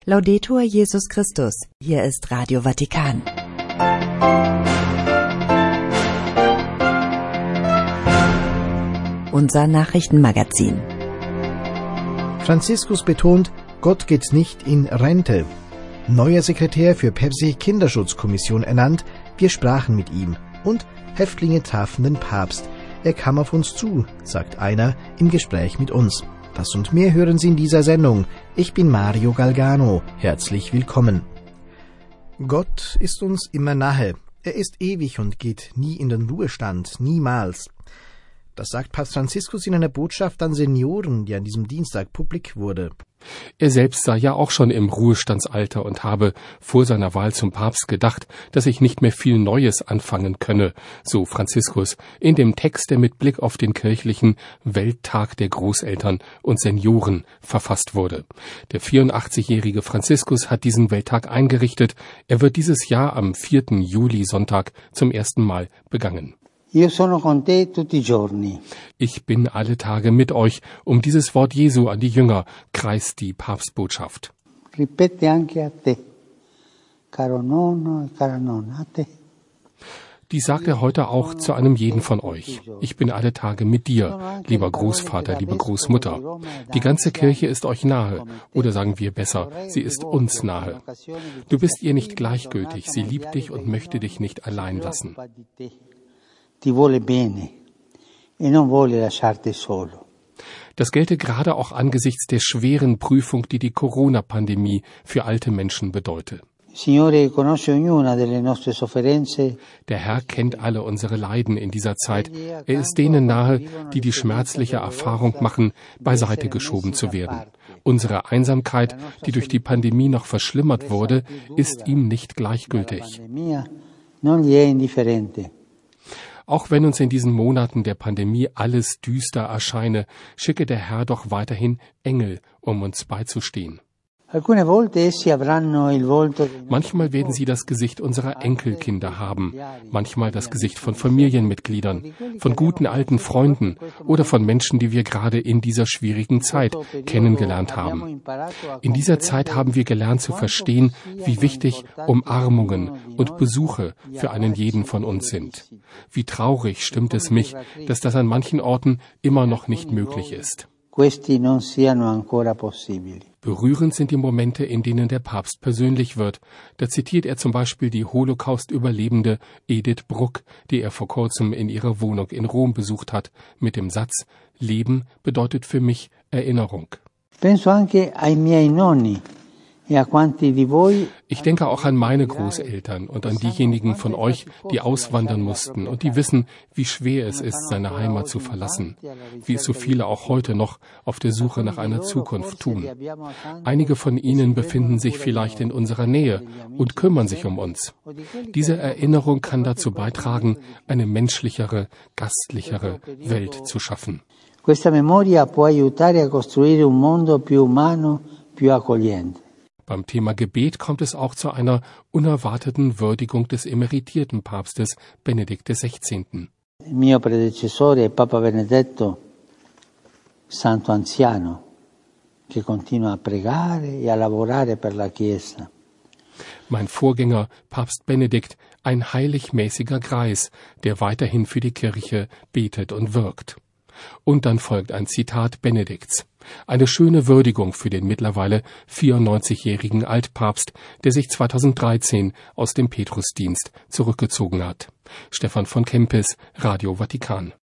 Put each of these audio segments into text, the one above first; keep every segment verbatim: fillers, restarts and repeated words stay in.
Laudetur Jesus Christus, hier ist Radio Vatikan. Unser Nachrichtenmagazin. Franziskus betont, Gott geht nicht in Rente. Neuer Sekretär für päpstliche Kinderschutzkommission ernannt, wir sprachen mit ihm. Und Häftlinge trafen den Papst. Er kam auf uns zu, sagt einer im Gespräch mit uns. Das und mehr hören Sie in dieser Sendung. Ich bin Mario Galgano. Herzlich willkommen. Gott ist uns immer nahe. Er ist ewig und geht nie in den Ruhestand, niemals. Das sagt Papst Franziskus in einer Botschaft an Senioren, die an diesem Dienstag publik wurde. Er selbst sei ja auch schon im Ruhestandsalter und habe vor seiner Wahl zum Papst gedacht, dass ich nicht mehr viel Neues anfangen könne, so Franziskus in dem Text, der mit Blick auf den kirchlichen Welttag der Großeltern und Senioren verfasst wurde. Der vierundachtzigjährige Franziskus hat diesen Welttag eingerichtet. Er wird dieses Jahr am vierten Juli Sonntag zum ersten Mal begangen. Ich bin alle Tage mit euch. Um dieses Wort Jesu an die Jünger kreist die Papstbotschaft. Dies sagt er heute auch zu einem jeden von euch. Ich bin alle Tage mit dir, lieber Großvater, liebe Großmutter. Die ganze Kirche ist euch nahe, oder sagen wir besser, sie ist uns nahe. Du bist ihr nicht gleichgültig, sie liebt dich und möchte dich nicht allein lassen. Das gelte gerade auch angesichts der schweren Prüfung, die die Corona-Pandemie für alte Menschen bedeute. Der Herr kennt alle unsere Leiden in dieser Zeit. Er ist denen nahe, die die schmerzliche Erfahrung machen, beiseite geschoben zu werden. Unsere Einsamkeit, die durch die Pandemie noch verschlimmert wurde, ist ihm nicht gleichgültig. Auch wenn uns in diesen Monaten der Pandemie alles düster erscheine, schicke der Herr doch weiterhin Engel, um uns beizustehen. Manchmal werden sie das Gesicht unserer Enkelkinder haben, manchmal das Gesicht von Familienmitgliedern, von guten alten Freunden oder von Menschen, die wir gerade in dieser schwierigen Zeit kennengelernt haben. In dieser Zeit haben wir gelernt zu verstehen, wie wichtig Umarmungen und Besuche für einen jeden von uns sind. Wie traurig stimmt es mich, dass das an manchen Orten immer noch nicht möglich ist. Berührend sind die Momente, in denen der Papst persönlich wird. Da zitiert er zum Beispiel die Holocaust-Überlebende Edith Bruck, die er vor kurzem in ihrer Wohnung in Rom besucht hat, mit dem Satz: Leben bedeutet für mich Erinnerung. Ich denke auch an meine Großeltern und an diejenigen von euch, die auswandern mussten und die wissen, wie schwer es ist, seine Heimat zu verlassen, wie es so viele auch heute noch auf der Suche nach einer Zukunft tun. Einige von ihnen befinden sich vielleicht in unserer Nähe und kümmern sich um uns. Diese Erinnerung kann dazu beitragen, eine menschlichere, gastlichere Welt zu schaffen. Questa memoria può aiutare a costruire un mondo più umano, più accogliente. Beim Thema Gebet kommt es auch zu einer unerwarteten Würdigung des emeritierten Papstes Benedikt der Sechzehnten. Mio predecessore Papa Benedetto, santo anziano, che continua a pregare e a lavorare per la Chiesa. Mein Vorgänger, Papst Benedikt, ein heiligmäßiger Greis, der weiterhin für die Kirche betet und wirkt. Und dann folgt ein Zitat Benedikts. Eine schöne Würdigung für den mittlerweile vierundneunzigjährigen Altpapst, der sich zweitausenddreizehn aus dem Petrusdienst zurückgezogen hat. Stefan von Kempis, Radio Vatikan.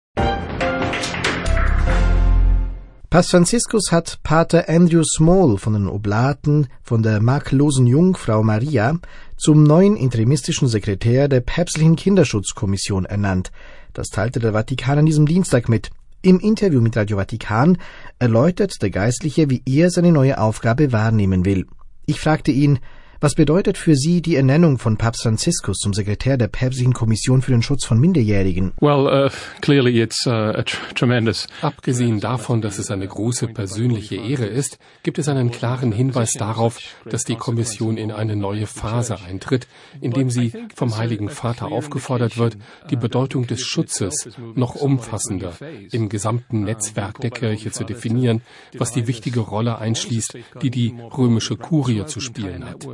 Papst Franziskus hat Pater Andrew Small von den Oblaten von der makellosen Jungfrau Maria zum neuen interimistischen Sekretär der päpstlichen Kinderschutzkommission ernannt. Das teilte der Vatikan an diesem Dienstag mit. Im Interview mit Radio Vatikan erläutert der Geistliche, wie er seine neue Aufgabe wahrnehmen will. Ich fragte ihn, Was bedeutet für Sie die Ernennung von Papst Franziskus zum Sekretär der Päpstlichen Kommission für den Schutz von Minderjährigen? Well, uh, clearly it's uh, a tr- tremendous. Abgesehen davon, dass es eine große persönliche Ehre ist, gibt es einen klaren Hinweis darauf, dass die Kommission in eine neue Phase eintritt, indem sie vom Heiligen Vater aufgefordert wird, die Bedeutung des Schutzes noch umfassender im gesamten Netzwerk der Kirche zu definieren, was die wichtige Rolle einschließt, die die römische Kurie zu spielen hat.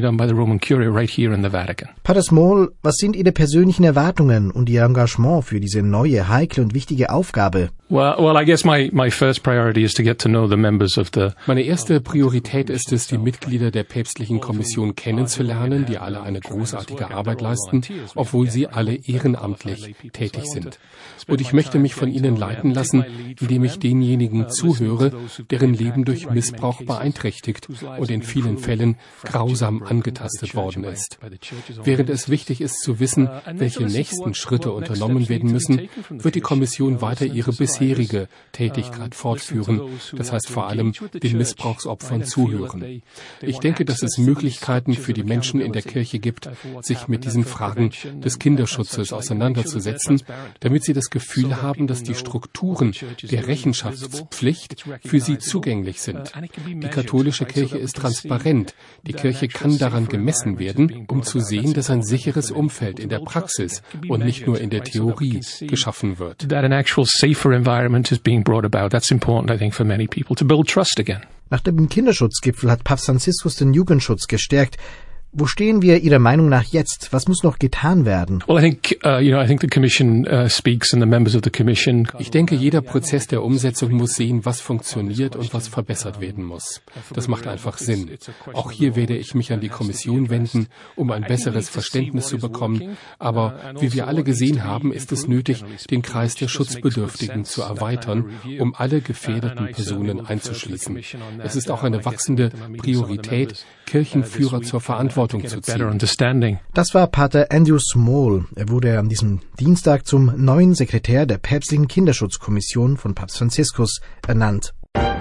Pater Small, was sind Ihre persönlichen Erwartungen und Ihr Engagement für diese neue, heikle und wichtige Aufgabe? Well, well, I guess my, my first priority is to get to know the members of the... Meine erste Priorität ist es, die Mitglieder der päpstlichen Kommission kennenzulernen, die alle eine großartige Arbeit leisten, obwohl sie alle ehrenamtlich tätig sind. Und ich möchte mich von ihnen leiten lassen, indem ich denjenigen zuhöre, deren Leben durch Missbrauch beeinträchtigt und in vielen Fällen grausam angetastet worden ist. Während es wichtig ist zu wissen, welche nächsten Schritte unternommen werden müssen, wird die Kommission weiter ihre bisherige Tätigkeit fortführen, das heißt vor allem den Missbrauchsopfern zuhören. Ich denke, dass es Möglichkeiten für die Menschen in der Kirche gibt, sich mit diesen Fragen des Kinderschutzes auseinanderzusetzen, damit sie das Gefühl haben, dass die Strukturen der Rechenschaftspflicht für sie zugänglich sind. Die katholische Kirche ist transparent. Die Kirche kann daran gemessen werden, um zu sehen, dass ein sicheres Umfeld in der Praxis und nicht nur in der Theorie geschaffen wird. Environment is being brought about. That's important, I think, for many people to build trust again. Nach dem Kinderschutzgipfel hat Papst Franziskus den Jugendschutz gestärkt. Wo stehen wir Ihrer Meinung nach jetzt? Was muss noch getan werden? Well, I think, uh, you know, I think the Commission uh, speaks and the members of the Commission. Ich denke, jeder Prozess der Umsetzung muss sehen, was funktioniert und was verbessert werden muss. Das macht einfach Sinn. Auch hier werde ich mich an die Kommission wenden, um ein besseres Verständnis zu bekommen. Aber wie wir alle gesehen haben, ist es nötig, den Kreis der Schutzbedürftigen zu erweitern, um alle gefährdeten Personen einzuschließen. Es ist auch eine wachsende Priorität, Kirchenführer zur Verantwortung zu ziehen. Das war Pater Andrew Small. Er wurde an diesem Dienstag zum neuen Sekretär der Päpstlichen Kinderschutzkommission von Papst Franziskus ernannt.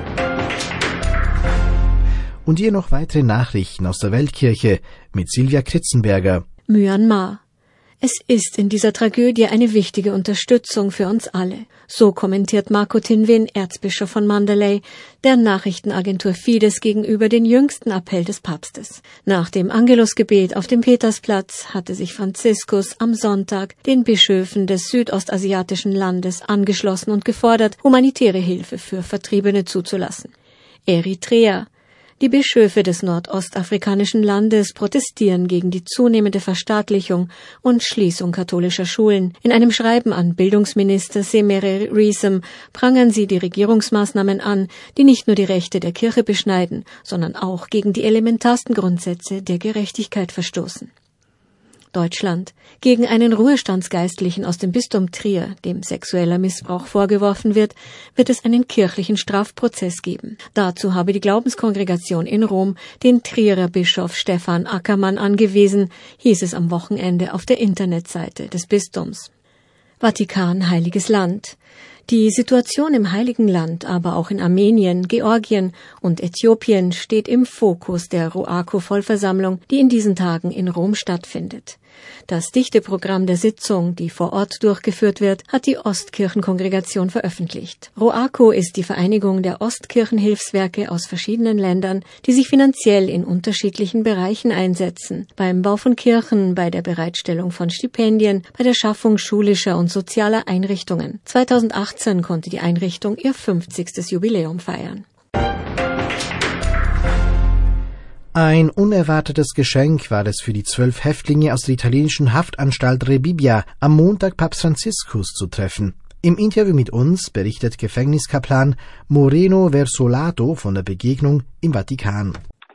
Und hier noch weitere Nachrichten aus der Weltkirche mit Silvia Kritzenberger. Myanmar. Es ist in dieser Tragödie eine wichtige Unterstützung für uns alle. So kommentiert Marco Tinwin, Erzbischof von Mandalay, der Nachrichtenagentur Fides gegenüber den jüngsten Appell des Papstes. Nach dem Angelusgebet auf dem Petersplatz hatte sich Franziskus am Sonntag den Bischöfen des südostasiatischen Landes angeschlossen und gefordert, humanitäre Hilfe für Vertriebene zuzulassen. Eritrea. Die Bischöfe des nordostafrikanischen Landes protestieren gegen die zunehmende Verstaatlichung und Schließung katholischer Schulen. In einem Schreiben an Bildungsminister Semere Reesem prangern sie die Regierungsmaßnahmen an, die nicht nur die Rechte der Kirche beschneiden, sondern auch gegen die elementarsten Grundsätze der Gerechtigkeit verstoßen. Deutschland. Gegen einen Ruhestandsgeistlichen aus dem Bistum Trier, dem sexueller Missbrauch vorgeworfen wird, wird es einen kirchlichen Strafprozess geben. Dazu habe die Glaubenskongregation in Rom den Trierer Bischof Stefan Ackermann angewiesen, hieß es am Wochenende auf der Internetseite des Bistums. Vatikan, Heiliges Land. Die Situation im Heiligen Land, aber auch in Armenien, Georgien und Äthiopien steht im Fokus der ROACO-Vollversammlung, die in diesen Tagen in Rom stattfindet. Das dichte Programm der Sitzung, die vor Ort durchgeführt wird, hat die Ostkirchenkongregation veröffentlicht. ROACO ist die Vereinigung der Ostkirchenhilfswerke aus verschiedenen Ländern, die sich finanziell in unterschiedlichen Bereichen einsetzen. Beim Bau von Kirchen, bei der Bereitstellung von Stipendien, bei der Schaffung schulischer und sozialer Einrichtungen. zweitausendachtzehn konnte die Einrichtung ihr fünfzigstes Jubiläum feiern. Ein unerwartetes Geschenk war es für die zwölf Häftlinge aus der italienischen Haftanstalt Rebibbia, am Montag Papst Franziskus zu treffen. Im Interview mit uns berichtet Gefängniskaplan Moreno Versolato von der Begegnung im Vatikan.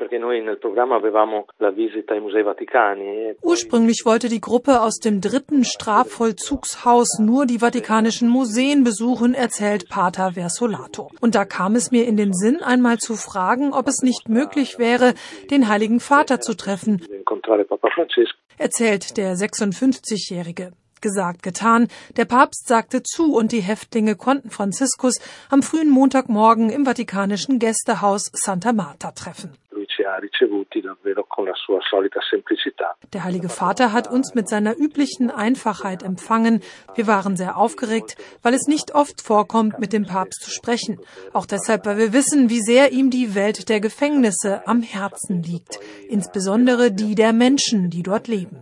Ursprünglich wollte die Gruppe aus dem dritten Strafvollzugshaus nur die vatikanischen Museen besuchen, erzählt Pater Versolato. Und da kam es mir in den Sinn, einmal zu fragen, ob es nicht möglich wäre, den Heiligen Vater zu treffen, erzählt der sechsundfünfzigjährige. Gesagt, getan. Der Papst sagte zu und die Häftlinge konnten Franziskus am frühen Montagmorgen im vatikanischen Gästehaus Santa Marta treffen. Der Heilige Vater hat uns mit seiner üblichen Einfachheit empfangen. Wir waren sehr aufgeregt, weil es nicht oft vorkommt, mit dem Papst zu sprechen. Auch deshalb, weil wir wissen, wie sehr ihm die Welt der Gefängnisse am Herzen liegt. Insbesondere die der Menschen, die dort leben.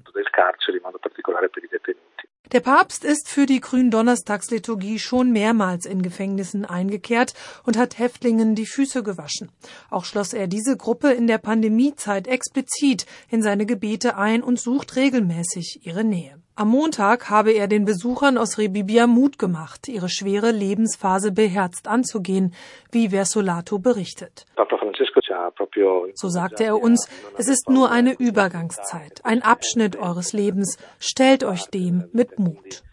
Der Papst ist für die Gründonnerstagsliturgie schon mehrmals in Gefängnissen eingekehrt und hat Häftlingen die Füße gewaschen. Auch schloss er diese Gruppe in der Pandemiezeit explizit in seine Gebete ein und sucht regelmäßig ihre Nähe. Am Montag habe er den Besuchern aus Rebibbia Mut gemacht, ihre schwere Lebensphase beherzt anzugehen, wie Versolato berichtet. So sagte er uns, es ist nur eine Übergangszeit, ein Abschnitt eures Lebens. Stellt euch dem mit Mut.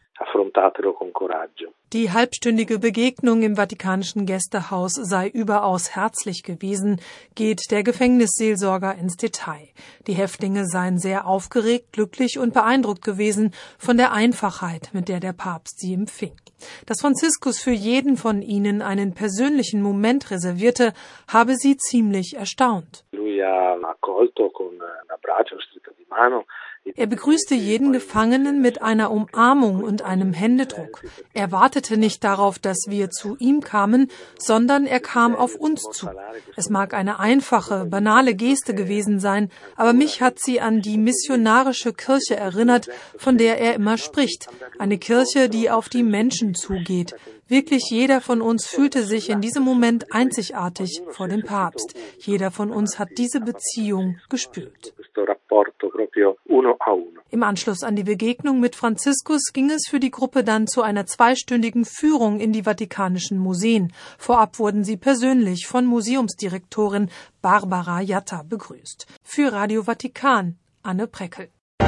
Die halbstündige Begegnung im Vatikanischen Gästehaus sei überaus herzlich gewesen, geht der Gefängnisseelsorger ins Detail. Die Häftlinge seien sehr aufgeregt, glücklich und beeindruckt gewesen von der Einfachheit, mit der der Papst sie empfing. Dass Franziskus für jeden von ihnen einen persönlichen Moment reservierte, habe sie ziemlich erstaunt. Er begrüßte jeden Gefangenen mit einer Umarmung und einem Händedruck. Er wartete nicht darauf, dass wir zu ihm kamen, sondern er kam auf uns zu. Es mag eine einfache, banale Geste gewesen sein, aber mich hat sie an die missionarische Kirche erinnert, von der er immer spricht. Eine Kirche, die auf die Menschen zugeht. Wirklich jeder von uns fühlte sich in diesem Moment einzigartig vor dem Papst. Jeder von uns hat diese Beziehung gespürt. Im Anschluss an die Begegnung mit Franziskus ging es für die Gruppe dann zu einer zweistündigen Führung in die Vatikanischen Museen. Vorab wurden sie persönlich von Museumsdirektorin Barbara Jatta begrüßt. Für Radio Vatikan, Anne Preckel.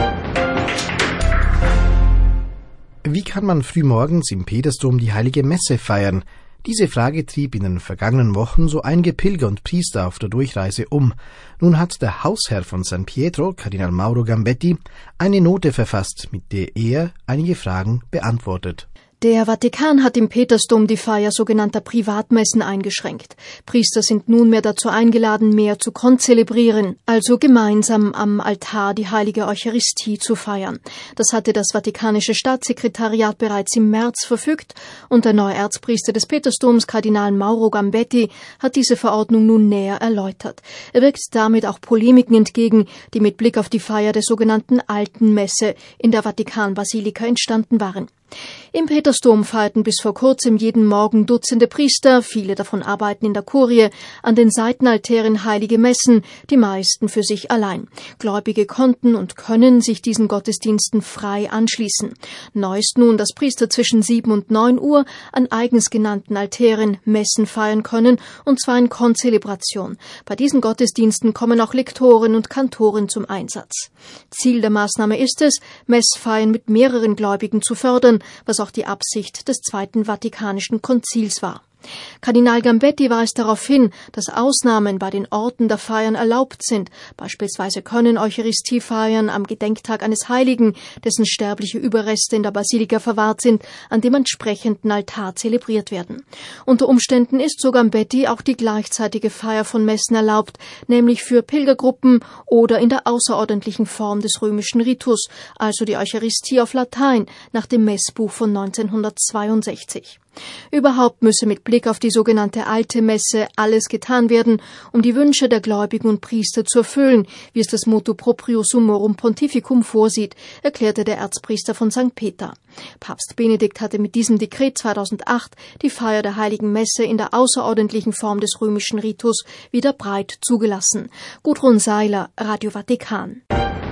Wie kann man frühmorgens im Petersdom die Heilige Messe feiern? Diese Frage trieb in den vergangenen Wochen so einige Pilger und Priester auf der Durchreise um. Nun hat der Hausherr von San Pietro, Kardinal Mauro Gambetti, eine Note verfasst, mit der er einige Fragen beantwortet. Der Vatikan hat im Petersdom die Feier sogenannter Privatmessen eingeschränkt. Priester sind nunmehr dazu eingeladen, mehr zu konzelebrieren, also gemeinsam am Altar die heilige Eucharistie zu feiern. Das hatte das Vatikanische Staatssekretariat bereits im März verfügt und der neue Erzpriester des Petersdoms, Kardinal Mauro Gambetti, hat diese Verordnung nun näher erläutert. Er wirkt damit auch Polemiken entgegen, die mit Blick auf die Feier der sogenannten Alten Messe in der Vatikanbasilika entstanden waren. Im Petersdom feierten bis vor kurzem jeden Morgen Dutzende Priester, viele davon arbeiten in der Kurie, an den Seitenaltären heilige Messen, die meisten für sich allein. Gläubige konnten und können sich diesen Gottesdiensten frei anschließen. Neu ist nun, dass Priester zwischen sieben und neun Uhr an eigens genannten Altären Messen feiern können, und zwar in Konzelebration. Bei diesen Gottesdiensten kommen auch Lektoren und Kantoren zum Einsatz. Ziel der Maßnahme ist es, Messfeiern mit mehreren Gläubigen zu fördern, was auch die Absicht des Zweiten Vatikanischen Konzils war. Kardinal Gambetti weist darauf hin, dass Ausnahmen bei den Orten der Feiern erlaubt sind. Beispielsweise können Eucharistiefeiern am Gedenktag eines Heiligen, dessen sterbliche Überreste in der Basilika verwahrt sind, an dem entsprechenden Altar zelebriert werden. Unter Umständen ist so Gambetti auch die gleichzeitige Feier von Messen erlaubt, nämlich für Pilgergruppen oder in der außerordentlichen Form des römischen Ritus, also die Eucharistie auf Latein nach dem Messbuch von neunzehnhundertzweiundsechzig. Überhaupt müsse mit Blick auf die sogenannte Alte Messe alles getan werden, um die Wünsche der Gläubigen und Priester zu erfüllen, wie es das Motu Proprio Summorum Pontificum vorsieht, erklärte der Erzpriester von Sankt Peter. Papst Benedikt hatte mit diesem Dekret zweitausendacht die Feier der Heiligen Messe in der außerordentlichen Form des römischen Ritus wieder breit zugelassen. Gudrun Seiler, Radio Vatikan.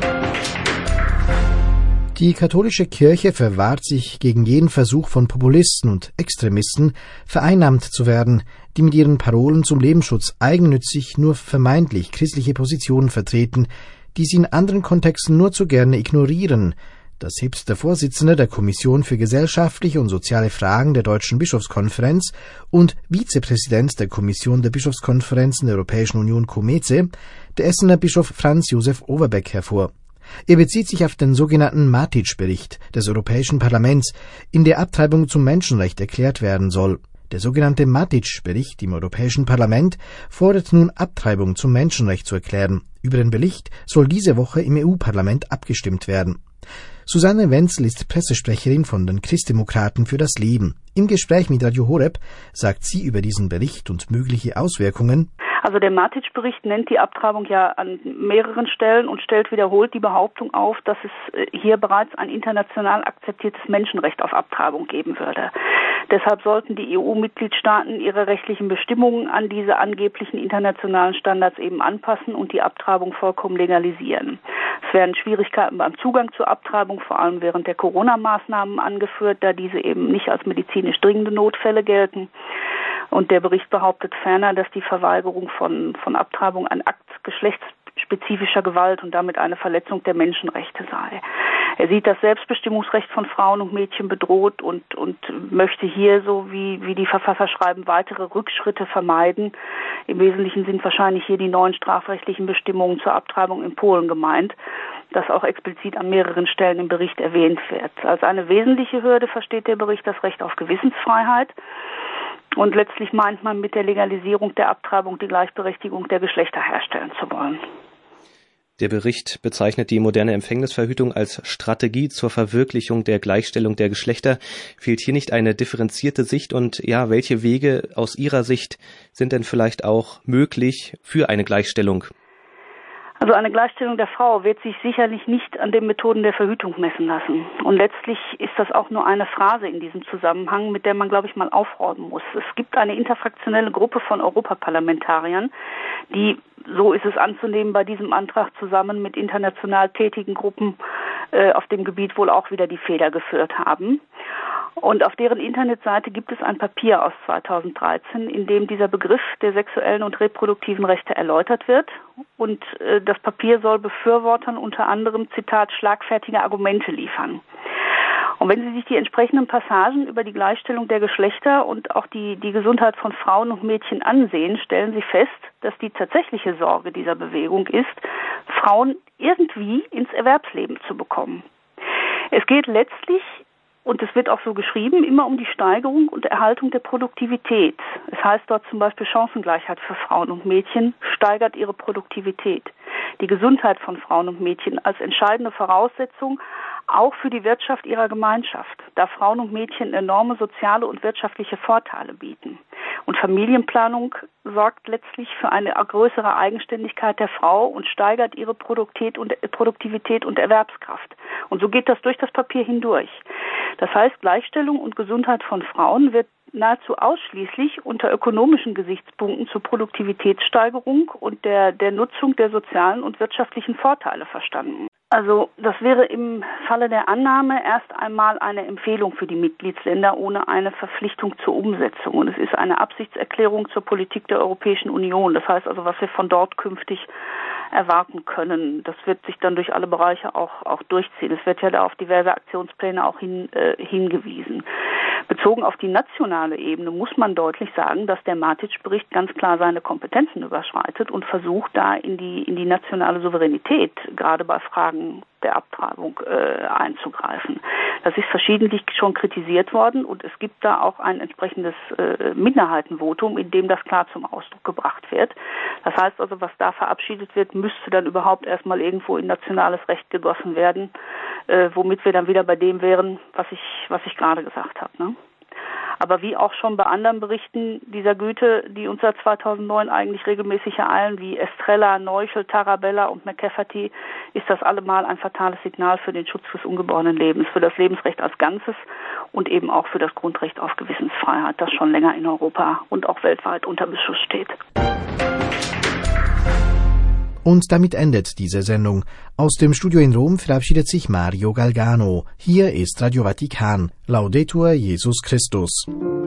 Die katholische Kirche verwahrt sich gegen jeden Versuch von Populisten und Extremisten, vereinnahmt zu werden, die mit ihren Parolen zum Lebensschutz eigennützig nur vermeintlich christliche Positionen vertreten, die sie in anderen Kontexten nur zu gerne ignorieren. Das hebt der Vorsitzende der Kommission für gesellschaftliche und soziale Fragen der Deutschen Bischofskonferenz und Vizepräsident der Kommission der Bischofskonferenzen der Europäischen Union Comeze, der Essener Bischof Franz Josef Overbeck, hervor. Er bezieht sich auf den sogenannten Matic-Bericht des Europäischen Parlaments, in der Abtreibung zum Menschenrecht erklärt werden soll. Der sogenannte Matic-Bericht im Europäischen Parlament fordert nun, Abtreibung zum Menschenrecht zu erklären. Über den Bericht soll diese Woche im E U-Parlament abgestimmt werden. Susanne Wenzel ist Pressesprecherin von den Christdemokraten für das Leben. Im Gespräch mit Radio Horeb sagt sie über diesen Bericht und mögliche Auswirkungen: Also der Matic-Bericht nennt die Abtreibung ja an mehreren Stellen und stellt wiederholt die Behauptung auf, dass es hier bereits ein international akzeptiertes Menschenrecht auf Abtreibung geben würde. Deshalb sollten die E U-Mitgliedstaaten ihre rechtlichen Bestimmungen an diese angeblichen internationalen Standards eben anpassen und die Abtreibung vollkommen legalisieren. Es werden Schwierigkeiten beim Zugang zur Abtreibung, vor allem während der Corona-Maßnahmen, angeführt, da diese eben nicht als medizinisch dringende Notfälle gelten. Und der Bericht behauptet ferner, dass die Verweigerung von, von Abtreibung ein Akt geschlechtsspezifischer Gewalt und damit eine Verletzung der Menschenrechte sei. Er sieht das Selbstbestimmungsrecht von Frauen und Mädchen bedroht und, und möchte hier, so wie, wie die Verfasser schreiben, weitere Rückschritte vermeiden. Im Wesentlichen sind wahrscheinlich hier die neuen strafrechtlichen Bestimmungen zur Abtreibung in Polen gemeint, das auch explizit an mehreren Stellen im Bericht erwähnt wird. Als eine wesentliche Hürde versteht der Bericht das Recht auf Gewissensfreiheit. Und letztlich meint man, mit der Legalisierung der Abtreibung die Gleichberechtigung der Geschlechter herstellen zu wollen. Der Bericht bezeichnet die moderne Empfängnisverhütung als Strategie zur Verwirklichung der Gleichstellung der Geschlechter. Fehlt hier nicht eine differenzierte Sicht? Und ja, welche Wege aus Ihrer Sicht sind denn vielleicht auch möglich für eine Gleichstellung? Also eine Gleichstellung der Frau wird sich sicherlich nicht an den Methoden der Verhütung messen lassen. Und letztlich ist das auch nur eine Phrase in diesem Zusammenhang, mit der man, glaube ich, mal aufräumen muss. Es gibt eine interfraktionelle Gruppe von Europaparlamentariern, die, so ist es anzunehmen, bei diesem Antrag zusammen mit international tätigen Gruppen äh, auf dem Gebiet wohl auch wieder die Feder geführt haben. Und auf deren Internetseite gibt es ein Papier aus zweitausenddreizehn, in dem dieser Begriff der sexuellen und reproduktiven Rechte erläutert wird. Und äh, das Papier soll Befürwortern unter anderem, Zitat, schlagfertige Argumente liefern. Und wenn Sie sich die entsprechenden Passagen über die Gleichstellung der Geschlechter und auch die, die Gesundheit von Frauen und Mädchen ansehen, stellen Sie fest, dass die tatsächliche Sorge dieser Bewegung ist, Frauen irgendwie ins Erwerbsleben zu bekommen. Es geht letztlich, und es wird auch so geschrieben, immer um die Steigerung und Erhaltung der Produktivität. Es heißt dort zum Beispiel, Chancengleichheit für Frauen und Mädchen steigert ihre Produktivität. Die Gesundheit von Frauen und Mädchen als entscheidende Voraussetzung auch für die Wirtschaft ihrer Gemeinschaft, da Frauen und Mädchen enorme soziale und wirtschaftliche Vorteile bieten. Und Familienplanung sorgt letztlich für eine größere Eigenständigkeit der Frau und steigert ihre Produktivität und Erwerbskraft. Und so geht das durch das Papier hindurch. Das heißt, Gleichstellung und Gesundheit von Frauen wird nahezu ausschließlich unter ökonomischen Gesichtspunkten zur Produktivitätssteigerung und der, der Nutzung der sozialen und wirtschaftlichen Vorteile verstanden. Also das wäre im Falle der Annahme erst einmal eine Empfehlung für die Mitgliedsländer ohne eine Verpflichtung zur Umsetzung. Und es ist eine Absichtserklärung zur Politik der Europäischen Union. Das heißt also, was wir von dort künftig erwarten können. Das wird sich dann durch alle Bereiche auch, auch durchziehen. Es wird ja da auf diverse Aktionspläne auch hin, äh, hingewiesen. Bezogen auf die nationale Ebene muss man deutlich sagen, dass der Matic-Bericht ganz klar seine Kompetenzen überschreitet und versucht, da in die, in die nationale Souveränität, gerade bei Fragen der Abtreibung, äh, einzugreifen. Das ist verschiedentlich schon kritisiert worden und es gibt da auch ein entsprechendes äh, Minderheitenvotum, in dem das klar zum Ausdruck gebracht wird. Das heißt also, was da verabschiedet wird, müsste dann überhaupt erstmal irgendwo in nationales Recht gegossen werden, äh, womit wir dann wieder bei dem wären, was ich, was ich gerade gesagt habe, ne? Aber wie auch schon bei anderen Berichten dieser Güte, die uns seit zweitausendneun eigentlich regelmäßig ereilen, wie Estrella, Neuchel, Tarabella und McCafferty, ist das allemal ein fatales Signal für den Schutz des ungeborenen Lebens, für das Lebensrecht als Ganzes und eben auch für das Grundrecht auf Gewissensfreiheit, das schon länger in Europa und auch weltweit unter Beschuss steht. Und damit endet diese Sendung. Aus dem Studio in Rom verabschiedet sich Mario Galgano. Hier ist Radio Vatikan. Laudetur Jesus Christus.